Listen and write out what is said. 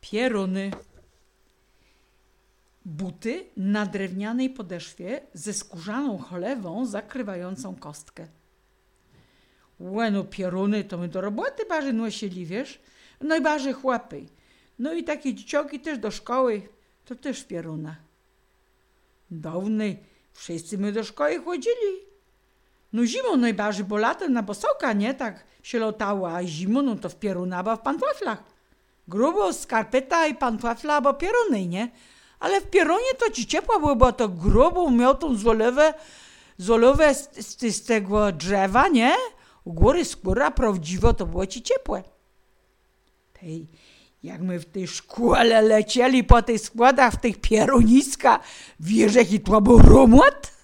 Pieruny. Buty na drewnianej podeszwie ze skórzaną cholewą zakrywającą kostkę. Łeno pieruny to my do roboty barzy nosili, wiesz? No i barzy chłopy. No i takie dzieciaki też do szkoły, to też w pierunach. Dawniej wszyscy my do szkoły chodzili. No zimą najbardziej, bo latem na bosoka, nie? Tak się lotało, a zimą no to w pierunach, bo w pantoflach. Grubo skarpeta i pantofla, bo pieruny, nie? Ale w pierunie to ci ciepło było, bo to grubą miał tą zolowę z tego drzewa, nie? U góry skóra prawdziwo, to było ci ciepłe. Tej, jak my w tej szkole lecieli po tych składach, w tych pieruniskach, wiesz, jaki to był rumot?